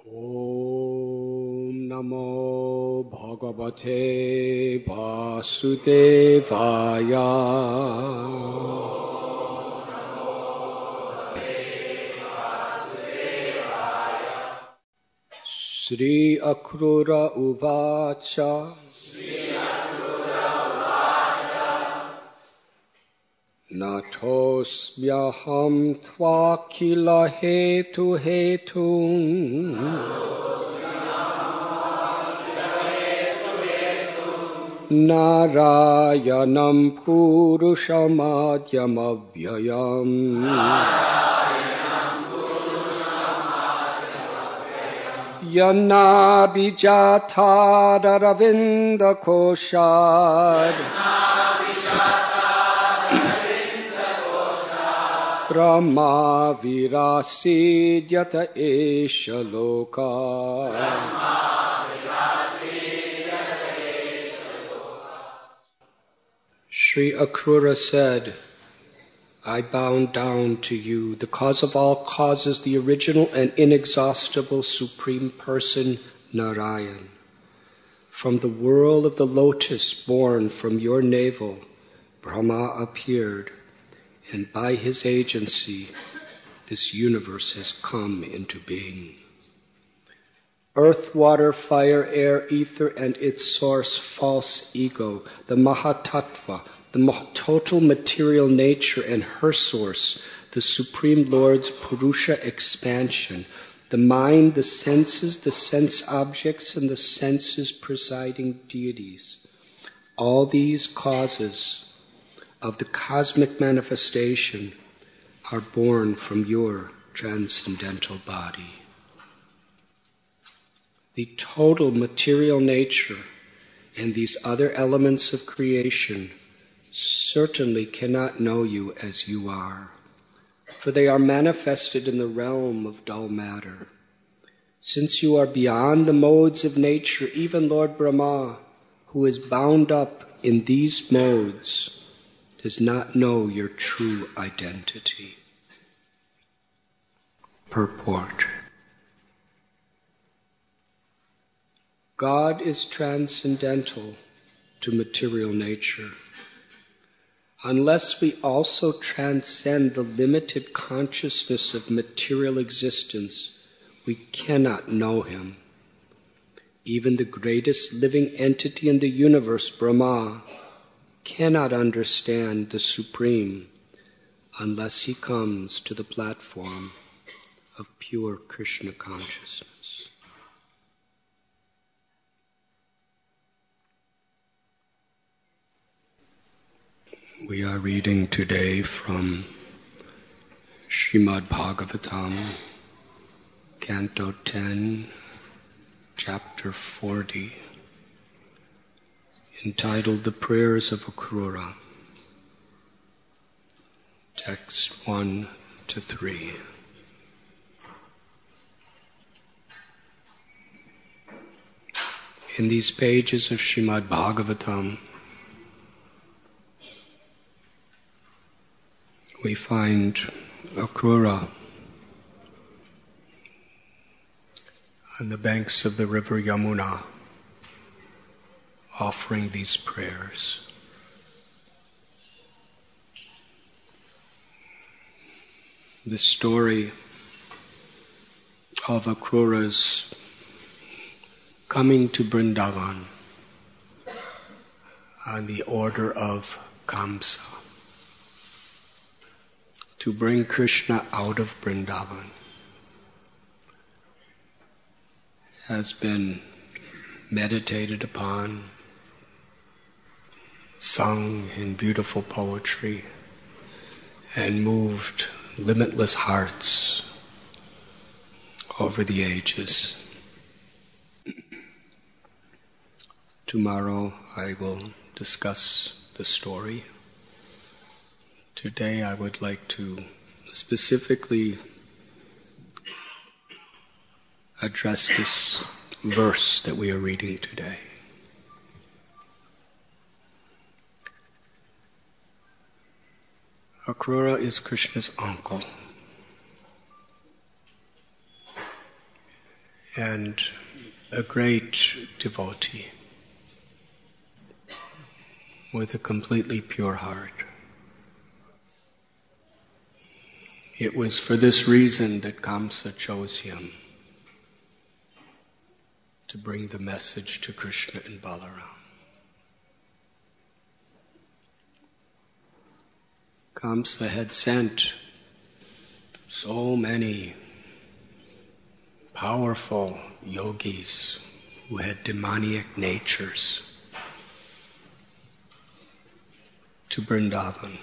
Om Namo Bhagavate Vasudevaya. Sri Akrura Uvacha. Natosmyaham tvakila hetu hetum. Narayanam Purushamadhyamavyayam. Yanabhijatharavinda koshad. Brahma virasidhyata esha loka. Sri Akrura said, I bow down to you, the cause of all causes, the original and inexhaustible Supreme Person, Narayan. From the whirl of the lotus born from your navel, Brahma appeared, and by his agency, this universe has come into being. Earth, water, fire, air, ether, and its source, false ego, the Mahatattva, the total material nature and her source, the Supreme Lord's Purusha expansion, the mind, the senses, the sense objects, and the senses presiding deities. All these causes of the cosmic manifestation are born from your transcendental body. The total material nature and these other elements of creation certainly cannot know you as you are, for they are manifested in the realm of dull matter. Since you are beyond the modes of nature, even Lord Brahma, who is bound up in these modes, does not know your true identity. Purport. God is transcendental to material nature. Unless we also transcend the limited consciousness of material existence, we cannot know him. Even the greatest living entity in the universe, Brahma, cannot understand the Supreme unless he comes to the platform of pure Krishna consciousness. We are reading today from Srimad Bhagavatam, Canto 10, Chapter 40, entitled The Prayers of Akrura, text 1 to 3. In these pages of Srimad Bhagavatam, we find Akrura on the banks of the river Yamuna offering these prayers. The story of Akrura's coming to Vrindavan on the order of Kamsa to bring Krishna out of Vrindavan has been meditated upon, sung in beautiful poetry, and moved limitless hearts over the ages. Tomorrow I will discuss the story. Today I would like to specifically address this verse that we are reading today. Akrura is Krishna's uncle. and a great devotee with a completely pure heart. It was for this reason that Kamsa chose him to bring the message to Krishna and Balaram. Kamsa had sent so many powerful yogis who had demoniac natures to Vrindavan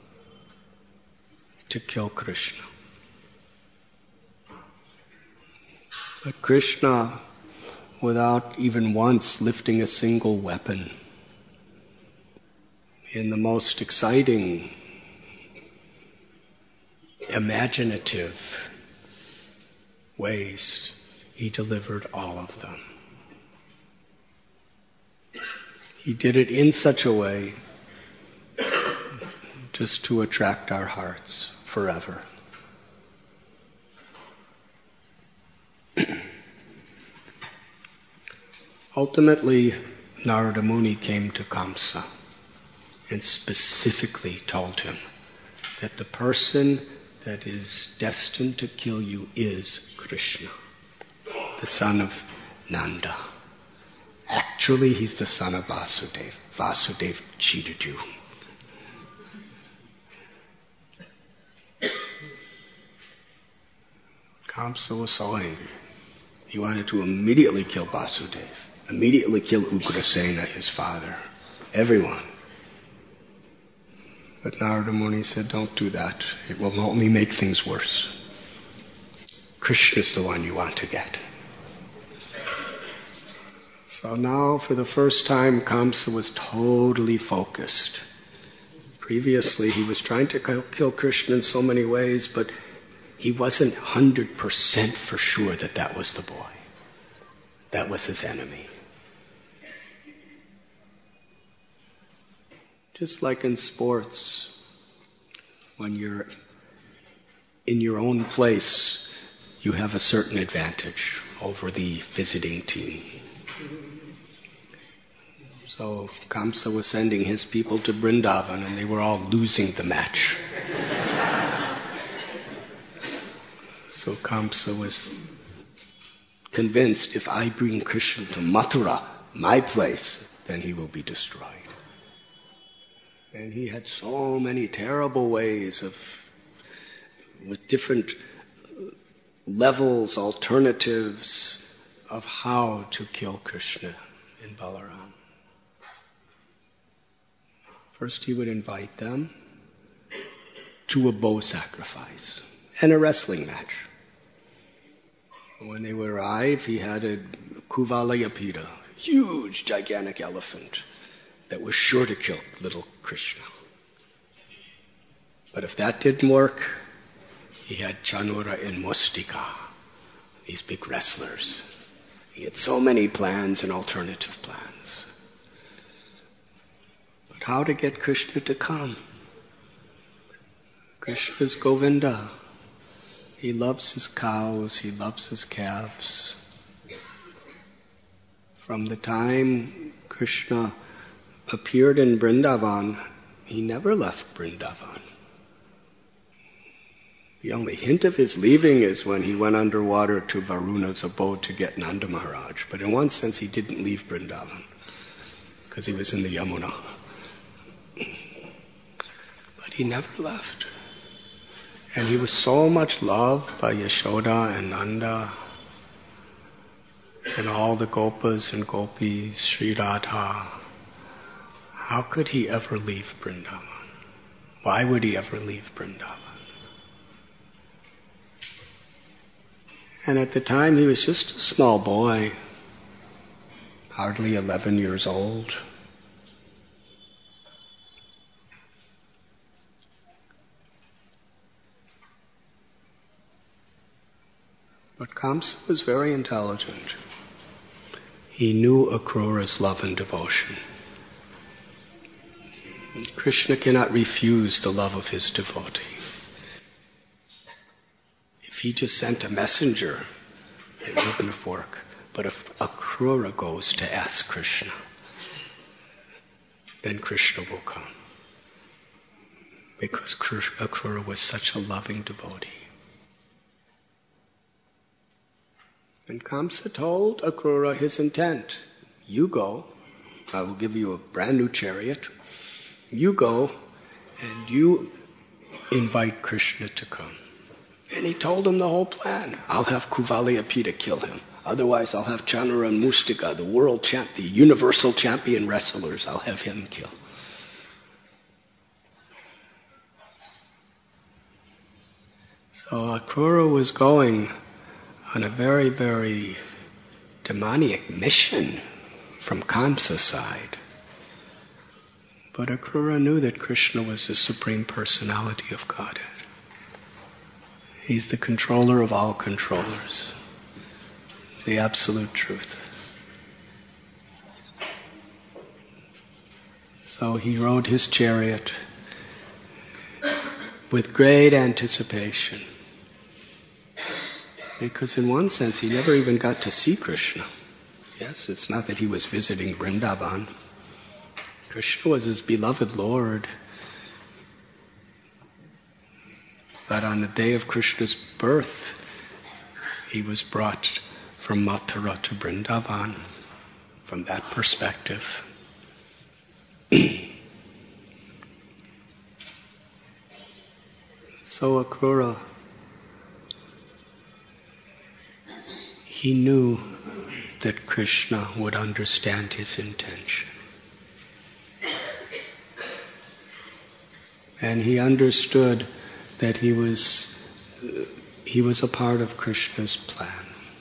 to kill Krishna. But Krishna, without even once lifting a single weapon, in the most exciting, imaginative ways, he delivered all of them. He did it in such a way just to attract our hearts forever. Ultimately, Narada Muni came to Kamsa and specifically told him that the person that is destined to kill you is Krishna, the son of Nanda. Actually, he's the son of Vasudeva. Vasudeva cheated you. Kamsa was so angry. He wanted to immediately kill Vasudeva, immediately kill Ugrasena, his father, everyone. But Narada Muni said, don't do that. It will only make things worse. Krishna's the one you want to get. So now, for the first time, Kamsa was totally focused. Previously, he was trying to kill Krishna in so many ways, but he wasn't 100% for sure that that was the boy. That was his enemy. Just like in sports, when you're in your own place, you have a certain advantage over the visiting team. So Kamsa was sending his people to Vrindavan and they were all losing the match. So Kamsa was convinced, if I bring Krishna to Mathura, my place, then he will be destroyed. And he had so many terrible ways with different levels, alternatives of how to kill Krishna and Balaram. First he would invite them to a bow sacrifice and a wrestling match. When they would arrive, he had a Kuvalayapita, huge, gigantic elephant that was sure to kill little Krishna. But if that didn't work, he had Chanura and Mustika, these big wrestlers. He had so many plans and alternative plans. But how to get Krishna to come? Krishna's Govinda. He loves his cows, he loves his calves. From the time Krishna appeared in Vrindavan, he never left Vrindavan. The only hint of his leaving is when he went underwater to Varuna's abode to get Nanda Maharaj. But in one sense, he didn't leave Vrindavan because he was in the Yamuna. But he never left. And he was so much loved by Yashoda and Nanda and all the Gopas and Gopis, Sri Radha. How could he ever leave Vrindavan? Why would he ever leave Vrindavan? And at the time he was just a small boy, hardly 11 years old. But Kamsa was very intelligent. He knew Akrura's love and devotion. Krishna cannot refuse the love of his devotee. If he just sent a messenger It wouldn't work. But if Akrura goes to ask Krishna, then Krishna will come. Because Akrura was such a loving devotee. And Kamsa told Akrura his intent. You go, I will give you a brand new chariot. You go and you invite Krishna to come. And he told him the whole plan. I'll have Kuvaliyapita kill him. Otherwise I'll have Chanara and Mustika, the universal champion wrestlers, I'll have him kill. So Akrura was going on a very, very demoniac mission from Kamsa's side. But Akrura knew that Krishna was the Supreme Personality of Godhead. He's the controller of all controllers, the absolute truth. So he rode his chariot with great anticipation. Because in one sense, he never even got to see Krishna. Yes, it's not that he was visiting Vrindavan. Krishna was his beloved Lord. But on the day of Krishna's birth, he was brought from Mathura to Vrindavan. From that perspective. So Akrura, he knew that Krishna would understand his intention. And he understood that he was a part of Krishna's plan.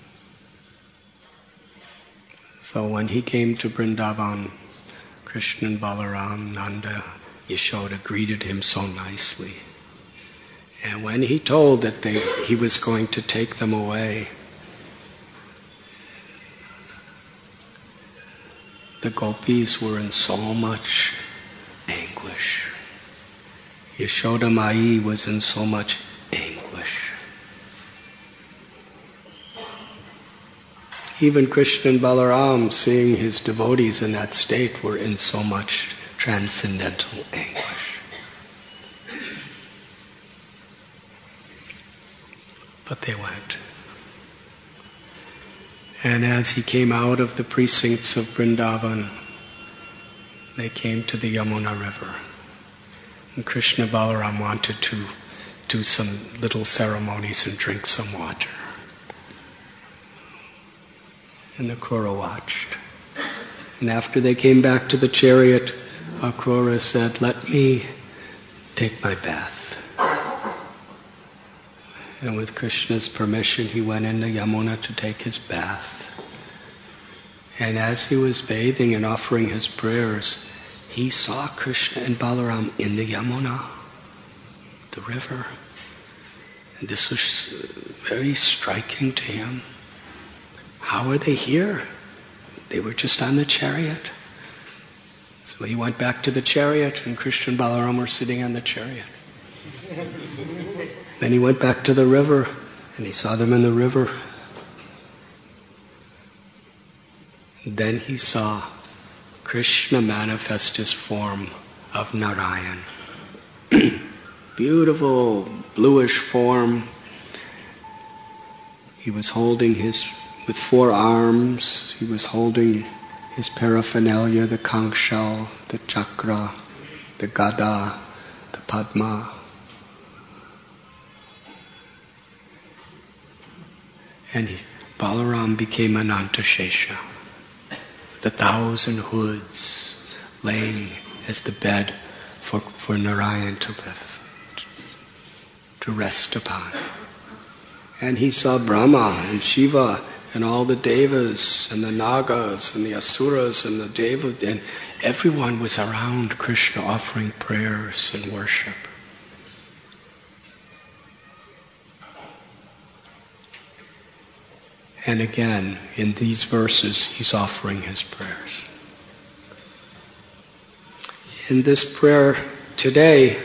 So when he came to Vrindavan, Krishna and Balaram, Nanda, Yashoda greeted him so nicely. And when he told that he was going to take them away, the gopis were in so much anguish. Yashoda Mai was in so much anguish. Even Krishna and Balaram, seeing his devotees in that state, were in so much transcendental anguish. But they went. And as he came out of the precincts of Vrindavan, they came to the Yamuna River. And Krishna Balaram wanted to do some little ceremonies and drink some water. And Akrura watched. And after they came back to the chariot, Akrura said, "Let me take my bath." And with Krishna's permission, he went into Yamuna to take his bath. And as he was bathing and offering his prayers, he saw Krishna and Balaram in the Yamuna, the river. And this was very striking to him. How are they here? They were just on the chariot. So he went back to the chariot, and Krishna and Balaram were sitting on the chariot. Then he went back to the river, and he saw them in the river. Then he saw Krishna manifest his form of Narayan. Beautiful bluish form. He was holding with 4 arms, he was holding his paraphernalia, the conch shell, the chakra, the gada, the padma. And Balaram became Anantashesha, the 1,000 hoods laying as the bed for Narayan to live, to rest upon. And he saw Brahma and Shiva and all the devas and the nagas and the asuras and the devas, and everyone was around Krishna offering prayers and worship. And again, in these verses, he's offering his prayers. In this prayer today,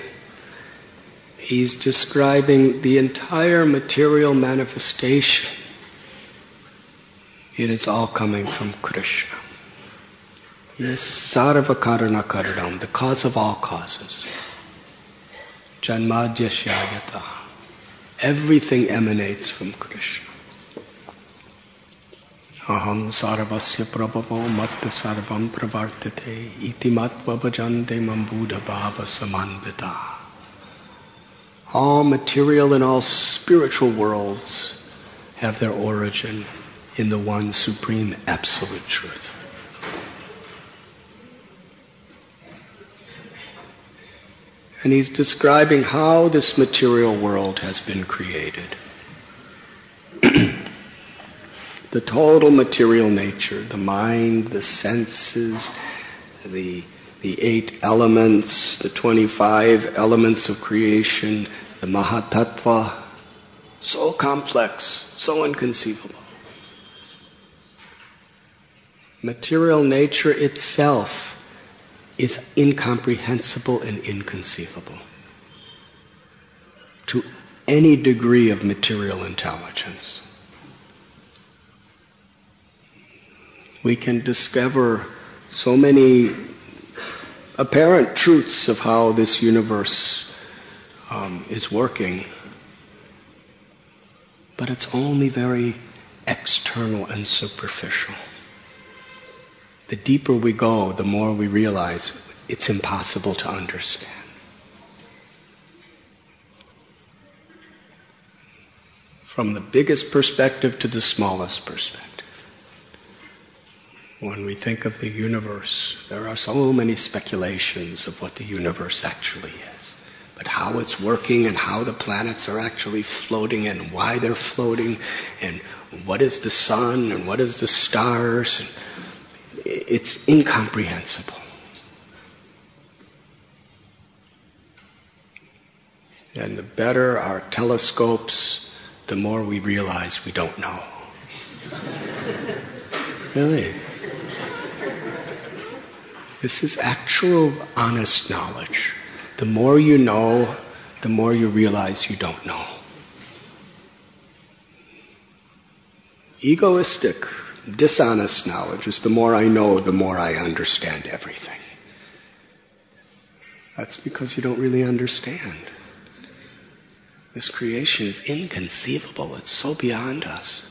he's describing the entire material manifestation It is all coming from Krishna. He is Sarva Karana Karanam, the cause of all causes. Janmadhyasya. Everything emanates from Krishna. Aham sarvasya prabhavo matta sarvam pravartate iti matva bhajante mambuddha bhava samanvita. All material and all spiritual worlds have their origin in the one supreme absolute truth. And he's describing how this material world has been created. The total material nature, the mind, the senses, the 8 elements, the 25 elements of creation, the Mahatattva, so complex, so inconceivable. Material nature itself is incomprehensible and inconceivable to any degree of material intelligence. We can discover so many apparent truths of how this universe is working, but it's only very external and superficial. The deeper we go, the more we realize it's impossible to understand. From the biggest perspective to the smallest perspective. When we think of the universe, there are so many speculations of what the universe actually is. But how it's working and how the planets are actually floating and why they're floating and what is the sun and what is the stars, and it's incomprehensible. And the better our telescopes, the more we realize we don't know. Really. This is actual, honest knowledge. The more you know, the more you realize you don't know. Egoistic, dishonest knowledge is the more I know, the more I understand everything. That's because you don't really understand. This creation is inconceivable. It's so beyond us.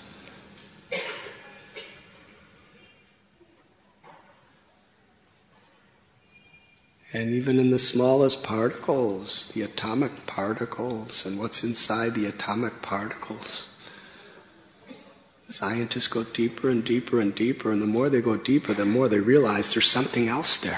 And even in the smallest particles, the atomic particles, and what's inside the atomic particles, scientists go deeper and deeper and deeper, and the more they go deeper, the more they realize there's something else there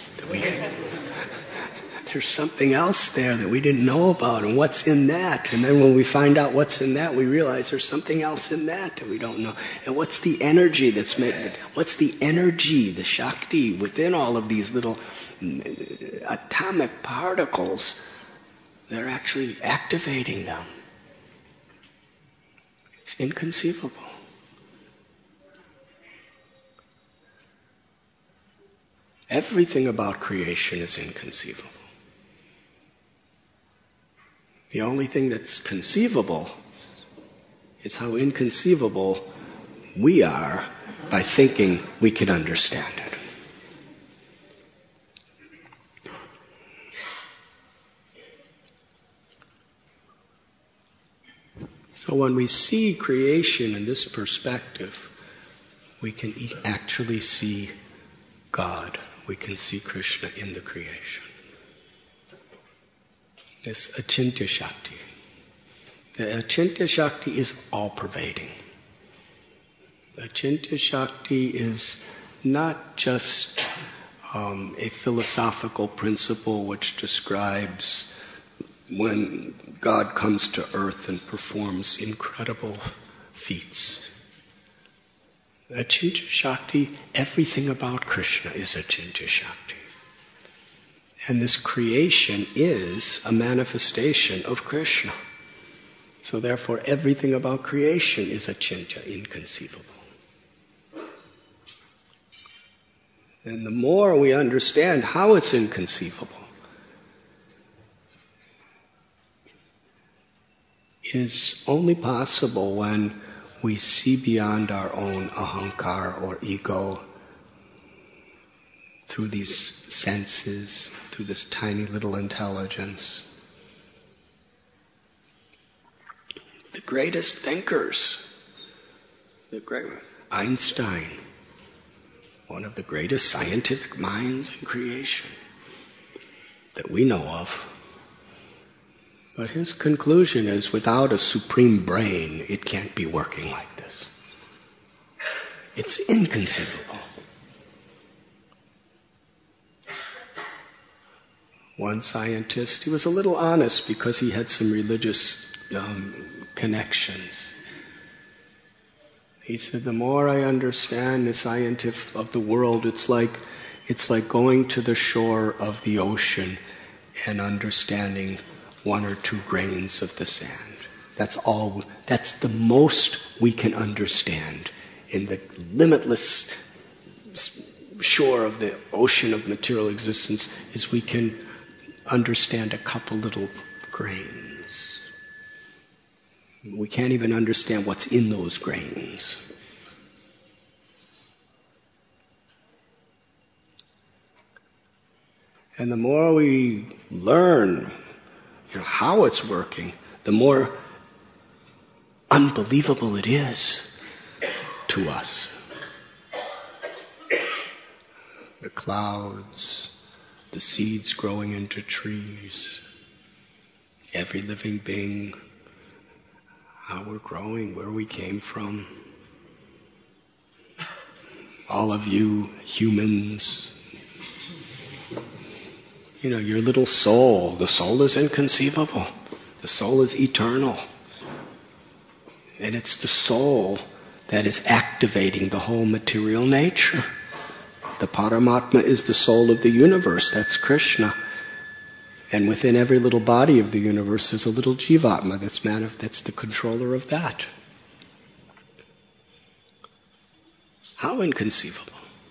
there's something else there that we didn't know about, and what's in that? And then when we find out what's in that, we realize there's something else in that we don't know. And what's the energy that's made? What's the energy, the Shakti within all of these little atomic particles that are actually activating them? It's inconceivable. Everything about creation is inconceivable. The only thing that's conceivable is how inconceivable we are by thinking we can understand it. So when we see creation in this perspective, we can actually see God. We can see Krishna in the creation. This Achintya Shakti. The Achintya Shakti is all-pervading. Achintya Shakti is not just a philosophical principle which describes when God comes to earth and performs incredible feats. Achintya Shakti, everything about Krishna is Achintya Shakti. And this creation is a manifestation of Krishna. So therefore, everything about creation is Achintya, inconceivable. And the more we understand how it's inconceivable, is only possible when we see beyond our own ahankar or ego through these senses, through this tiny little intelligence. The greatest thinkers, Einstein, one of the greatest scientific minds in creation that we know of. But his conclusion is, without a supreme brain, it can't be working like this. It's inconceivable. One scientist, he was a little honest because he had some religious connections. He said, the more I understand the science of the world, it's like going to the shore of the ocean and understanding 1 or 2 grains of the sand. That's the most we can understand in the limitless shore of the ocean of material existence, is we can understand a couple little grains. We can't even understand what's in those grains. And the more we learn how it's working, the more unbelievable it is to us. The clouds, the seeds growing into trees, every living being, how we're growing, where we came from. All of you humans, your little soul, the soul is inconceivable. The soul is eternal. And it's the soul that is activating the whole material nature. The Paramatma is the soul of the universe. That's Krishna. And within every little body of the universe is a little Jivatma that's the controller of that. How inconceivable.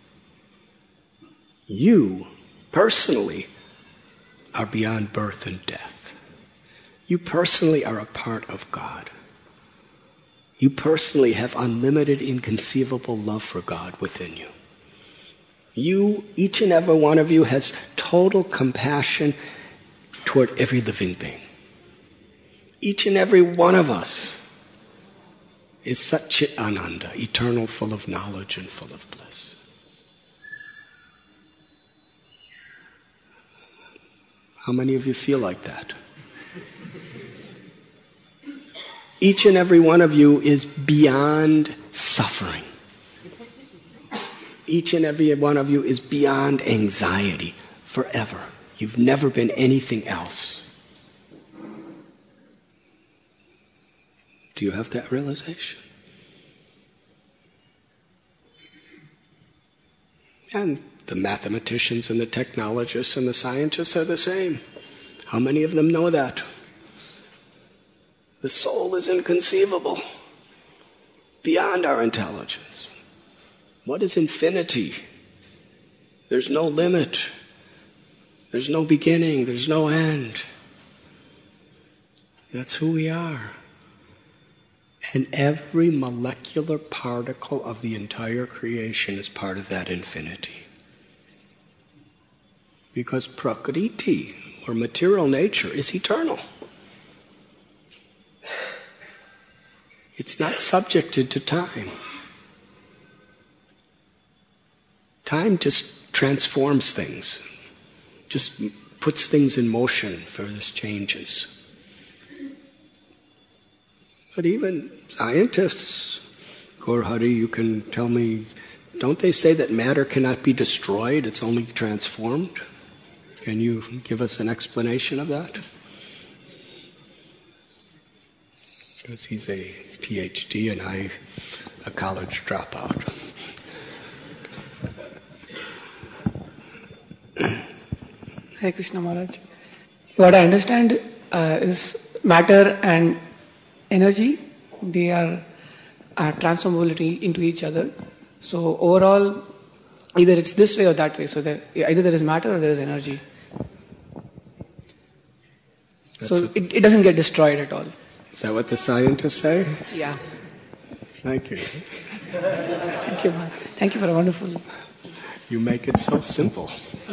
You, personally, are beyond birth and death. You personally are a part of God. You personally have unlimited, inconceivable love for God within you. You, each and every one of you, has total compassion toward every living being. Each and every one of us is Satchit Ananda, eternal, full of knowledge and full of bliss. How many of you feel like that? Each and every one of you is beyond suffering. Each and every one of you is beyond anxiety forever. You've never been anything else. Do you have that realization? And the mathematicians and the technologists and the scientists are the same. How many of them know that? The soul is inconceivable, beyond our intelligence. What is infinity? There's no limit. There's no beginning. There's no end. That's who we are. And every molecular particle of the entire creation is part of that infinity. Because Prakriti, or material nature, is eternal. It's not subjected to time. Time just transforms things, just puts things in motion for its changes. But even scientists, Gaur-Hari, you can tell me, don't they say that matter cannot be destroyed, it's only transformed? Can you give us an explanation of that? Because he's a PhD and I a college dropout. Hare Krishna Maharaj. What I understand is matter and energy, they are transformability into each other. So overall, either it's this way or that way. So either there is matter or there is energy. So it doesn't get destroyed at all. Is that what the scientists say? Yeah. Thank you. Thank you, Maharaj. Thank you for a wonderful... You make it so simple.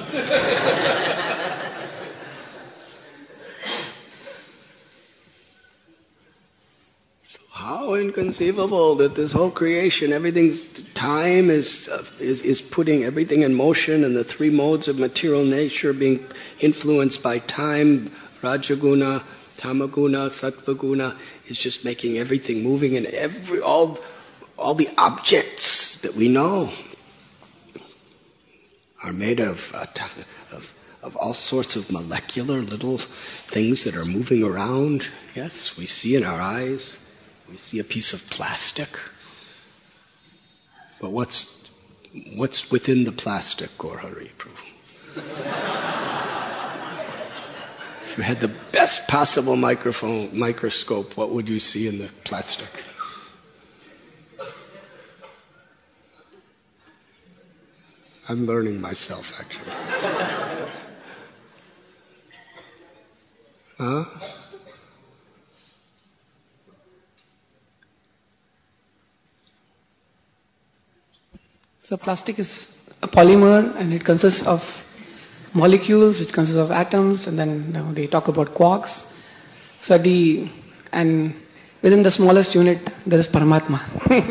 So how inconceivable that this whole creation, everything's time is putting everything in motion, and the three modes of material nature being influenced by time, Rajaguna, Tamaguna, Sattvaguna, is just making everything moving, and all the objects that we know are made of all sorts of molecular little things that are moving around. Yes, we see in our eyes. We see a piece of plastic. But what's within the plastic, Gaurahari Prabhu? If you had the best possible microscope, what would you see in the plastic? I'm learning myself, actually. Huh? So plastic is a polymer, and it consists of molecules, which consists of atoms, and then they talk about quarks. So and within the smallest unit, there is Paramatma.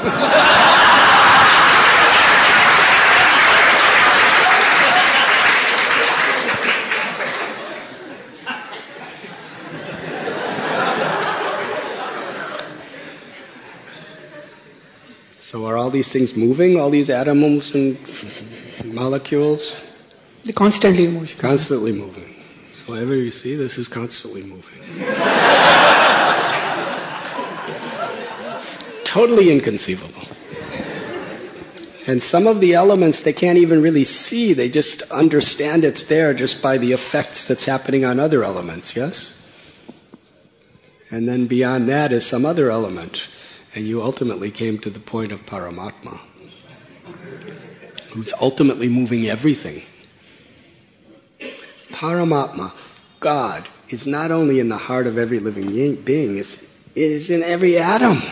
So are all these things moving, all these atoms and molecules? They're constantly in motion. Constantly moving. So whatever you see, this is constantly moving. It's totally inconceivable. And some of the elements they can't even really see, they just understand it's there just by the effects that's happening on other elements, yes? And then beyond that is some other element. And you ultimately came to the point of Paramatma, who's ultimately moving everything. Paramatma, God, is not only in the heart of every living being, it is in every atom.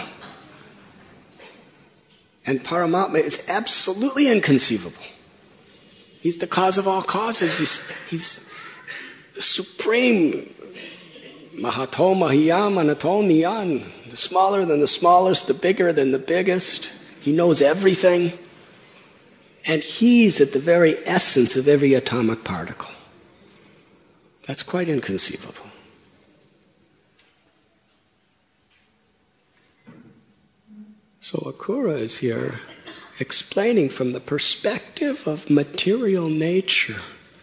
And Paramatma is absolutely inconceivable. He's the cause of all causes. He's the supreme Mahato Mahiyam Anato Niyan. The smaller than the smallest, the bigger than the biggest. He knows everything. And he's at the very essence of every atomic particle. That's quite inconceivable. So Akrura is here explaining from the perspective of material nature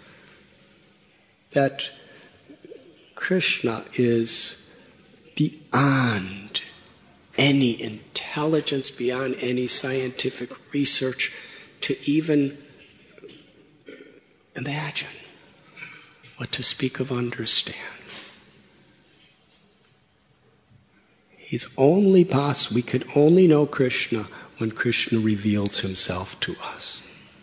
that Krishna is beyond any intelligence, beyond any scientific research to even imagine, what to speak of understand. We could only know Krishna when Krishna reveals himself to us.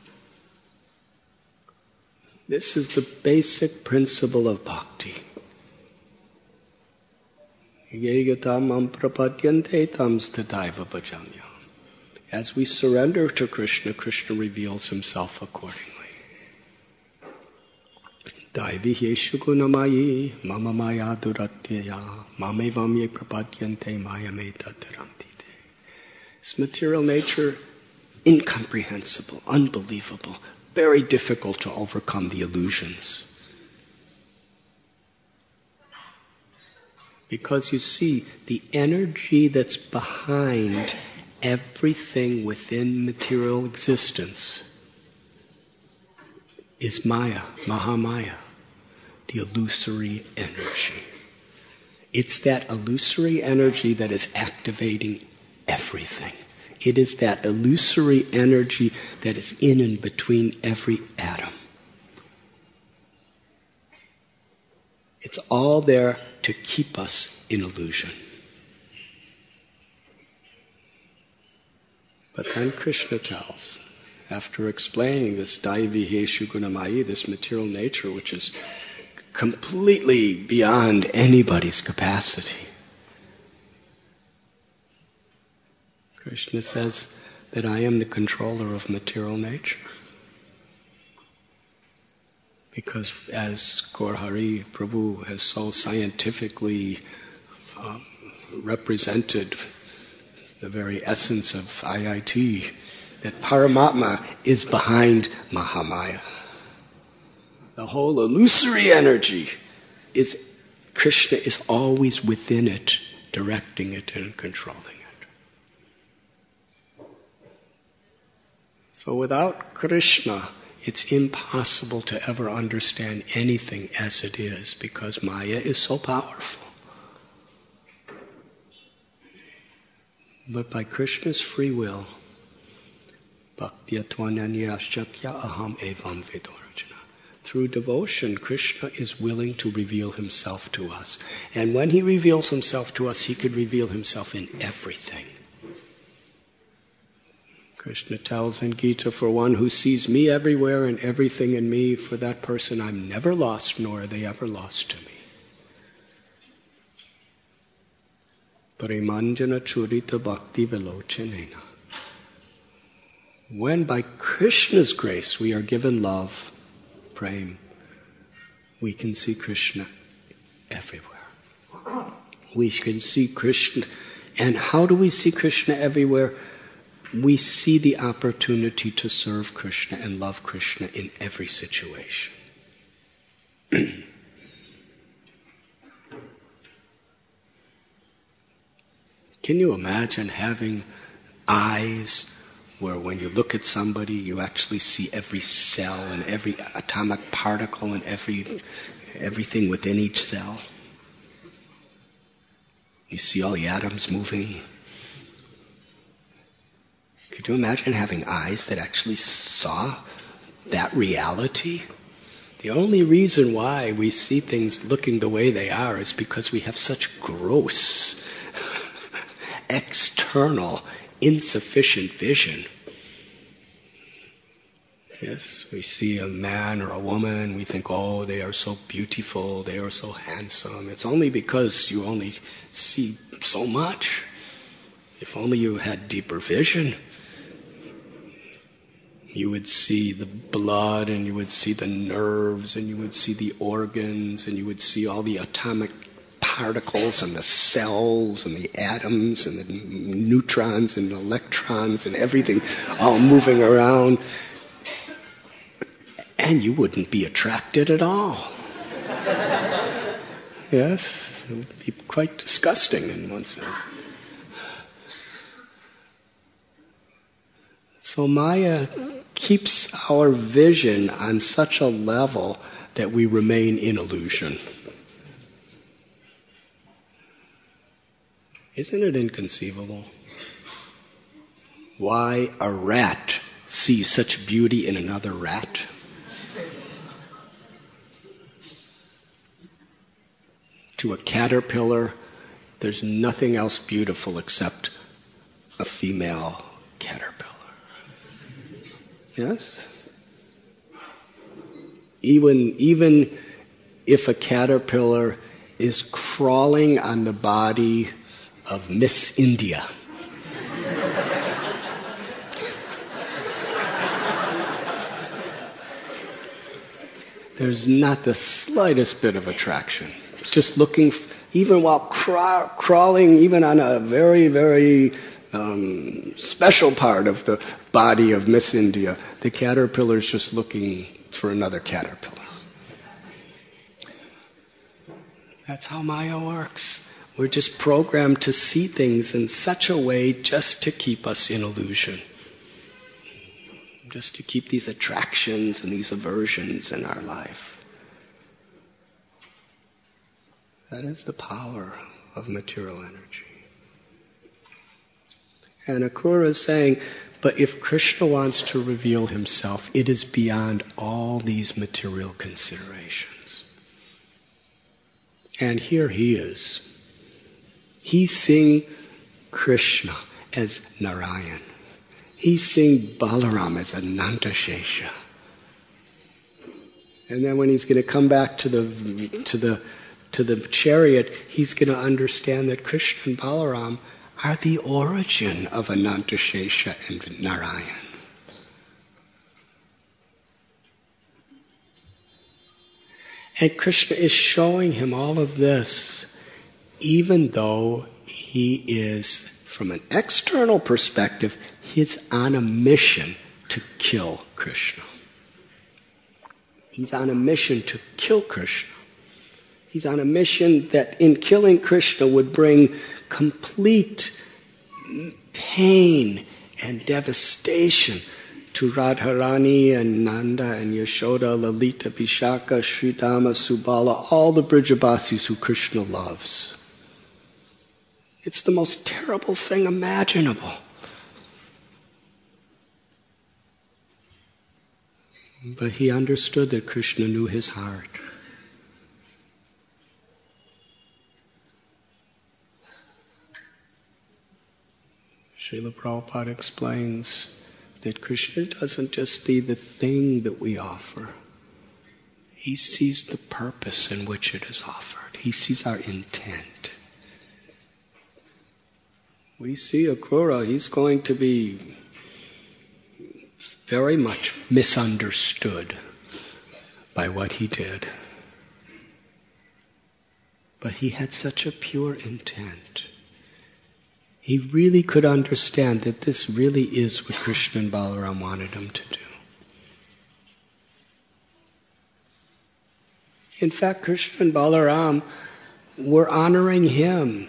This is the basic principle of bhakti. As we surrender to Krishna, Krishna reveals himself accordingly. Daivihyeshu gunamayi mama maya duratyaya mamevam ye prapadyante mayame tatarantite. This material nature, incomprehensible, unbelievable, very difficult to overcome the illusions. Because you see, the energy that's behind everything within material existence is Maya, Mahamaya, the illusory energy. It's that illusory energy that is activating everything. It is that illusory energy that is in and between every atom. It's all there to keep us in illusion. But then Krishna tells, after explaining this Daivihyeshu Gunamayi, this material nature which is completely beyond anybody's capacity, Krishna says that I am the controller of material nature. Because as Gaurahari Prabhu has so scientifically represented the very essence of IIT, that Paramatma is behind Mahamaya. The whole illusory energy is, Krishna is always within it, directing it and controlling it. So without Krishna, it's impossible to ever understand anything as it is, because Maya is so powerful. But by Krishna's free will, Bhaktya Tvananyashakya Aham Evam Vedorajana. Through devotion, Krishna is willing to reveal himself to us. And when he reveals himself to us, he could reveal himself in everything. Krishna tells in Gita, for one who sees me everywhere and everything in me, for that person I'm never lost, nor are they ever lost to me. Premanjana Churita Bhakti Velochanena. When by Krishna's grace we are given love, prem, we can see Krishna everywhere. We can see Krishna. And how do we see Krishna everywhere? We see the opportunity to serve Krishna and love Krishna in every situation. Can you imagine having eyes where when you look at somebody, you actually see every cell and every atomic particle and everything within each cell? You see all the atoms moving. Could you imagine having eyes that actually saw that reality? The only reason why we see things looking the way they are is because we have such gross, external, insufficient vision. Yes, we see a man or a woman, we think, oh, they are so beautiful, they are so handsome. It's only because you only see so much. If only you had deeper vision, you would see the blood, and you would see the nerves, and you would see the organs, and you would see all the atomic particles and the cells and the atoms and the neutrons and electrons and everything all moving around. And you wouldn't be attracted at all. Yes, it would be quite disgusting in one sense. So Maya keeps our vision on such a level that we remain in illusion. Isn't it inconceivable? Why a rat sees such beauty in another rat? To a caterpillar, there's nothing else beautiful except a female caterpillar. Yes? Even if a caterpillar is crawling on the body of Miss India, there's not the slightest bit of attraction. It's just looking, even while crawling, even on a very, very special part of the body of Miss India, the caterpillar is just looking for another caterpillar. That's how Maya works. We're just programmed to see things in such a way just to keep us in illusion. Just to keep these attractions and these aversions in our life. That is the power of material energy. And Akrura is saying, but if Krishna wants to reveal himself, it is beyond all these material considerations. And here he is. He's seeing Krishna as Narayan. He's seeing Balaram as Ananta Shesha. And then when he's going to come back to the chariot, he's going to understand that Krishna and Balaram are the origin of Anantashesha and Narayan. And Krishna is showing him all of this, even though he is, from an external perspective, he's on a mission to kill Krishna. He's on a mission to kill Krishna. He's on a mission that in killing Krishna would bring complete pain and devastation to Radharani and Nanda and Yashoda, Lalita, Vishaka, Sridhama, Subala, all the Brijabasis who Krishna loves. It's the most terrible thing imaginable. But he understood that Krishna knew his heart. Srila Prabhupada explains that Krishna doesn't just see the thing that we offer. He sees the purpose in which it is offered. He sees our intent. We see Akrura, he's going to be very much misunderstood by what he did. But he had such a pure intent. He really could understand that this really is what Krishna and Balaram wanted him to do. In fact, Krishna and Balaram were honoring him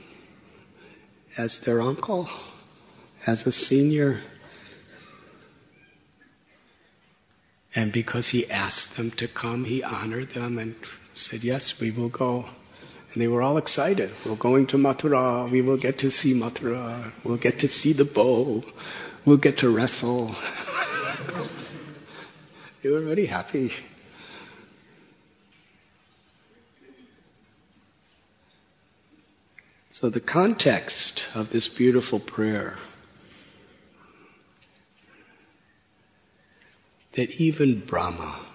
as their uncle, as a senior. And because he asked them to come, he honored them and said, yes, we will go. And they were all excited. We're going to Mathura. We will get to see Mathura. We'll get to see the bow. We'll get to wrestle. They were very happy. So the context of this beautiful prayer, that even Brahma